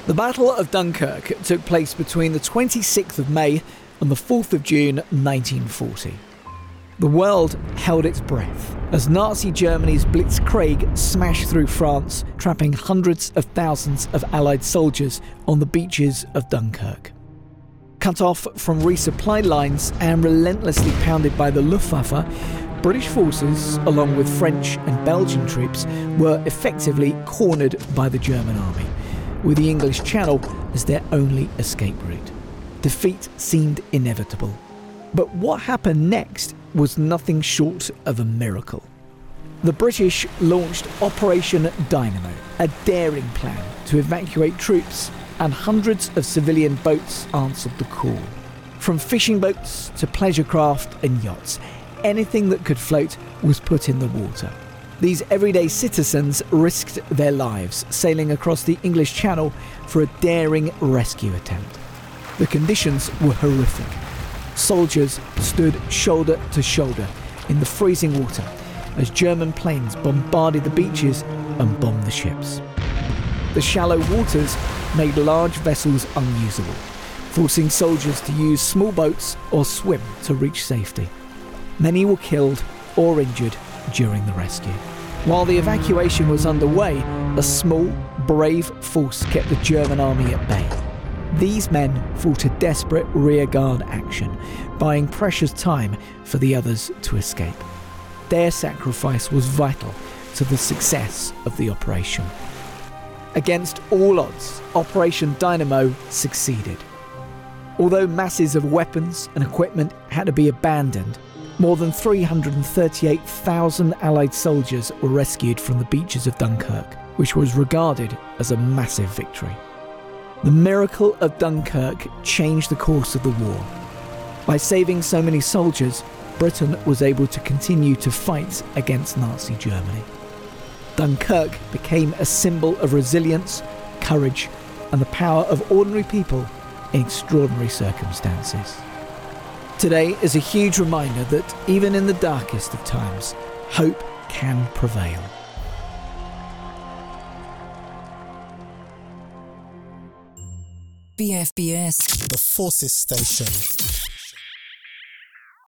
The Battle of Dunkirk took place between the 26th of May and the 4th of June 1940. The world held its breath as Nazi Germany's Blitzkrieg smashed through France, trapping hundreds of thousands of Allied soldiers on the beaches of Dunkirk. Cut off from resupply lines and relentlessly pounded by the Luftwaffe, British forces, along with French and Belgian troops, were effectively cornered by the German army, with the English Channel as their only escape route. Defeat seemed inevitable. But what happened next was nothing short of a miracle. The British launched Operation Dynamo, a daring plan to evacuate troops, and hundreds of civilian boats answered the call. From fishing boats to pleasure craft and yachts, anything that could float was put in the water. These everyday citizens risked their lives sailing across the English Channel for a daring rescue attempt. The conditions were horrific. Soldiers stood shoulder to shoulder in the freezing water as German planes bombarded the beaches and bombed the ships. The shallow waters made large vessels unusable, forcing soldiers to use small boats or swim to reach safety. Many were killed or injured during the rescue. While the evacuation was underway, a small, brave force kept the German army at bay. These men fought a desperate rearguard action, buying precious time for the others to escape. Their sacrifice was vital to the success of the operation. Against all odds, Operation Dynamo succeeded. Although masses of weapons and equipment had to be abandoned, more than 338,000 Allied soldiers were rescued from the beaches of Dunkirk, which was regarded as a massive victory. The miracle of Dunkirk changed the course of the war. By saving so many soldiers, Britain was able to continue to fight against Nazi Germany. Dunkirk became a symbol of resilience, courage, and the power of ordinary people in extraordinary circumstances. Today is a huge reminder that even in the darkest of times, hope can prevail. BFBS, the Forces Station.